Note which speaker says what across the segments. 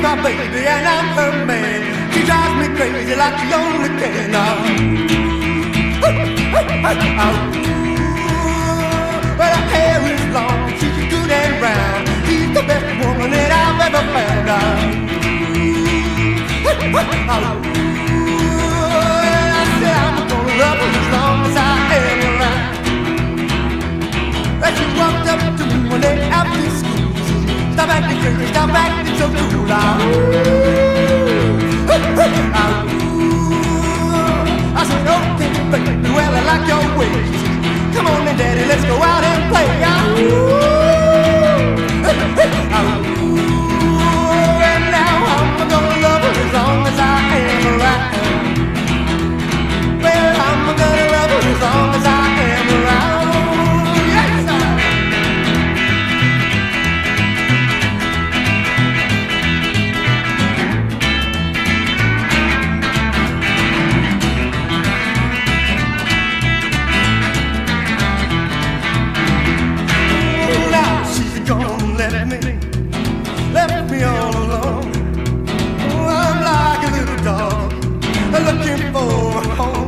Speaker 1: my baby and I'm her man. She drives me crazy like she only can. But her hair is long, she's good and round. She's the best woman that I've ever found. And I said I'm gonna love her as long as I am around. As she walked up to me one day after school, stop acting crazy, stop acting so cool. I said, okay, baby, well, I like your ways. Come on then, daddy, let's go out and play. And now I'm gonna love her as long as I am around. Well, I'm gonna love her as long as I am around. Left me all alone. Oh, I'm like a little dog looking for a home.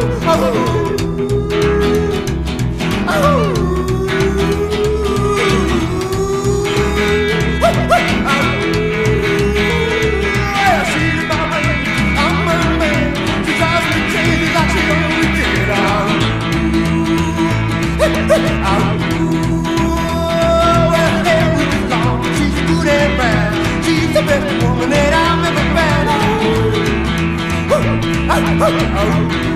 Speaker 1: Yeah, she's my baby, I'm her man. She drives me crazy like she only did. She's the best woman that I've ever found.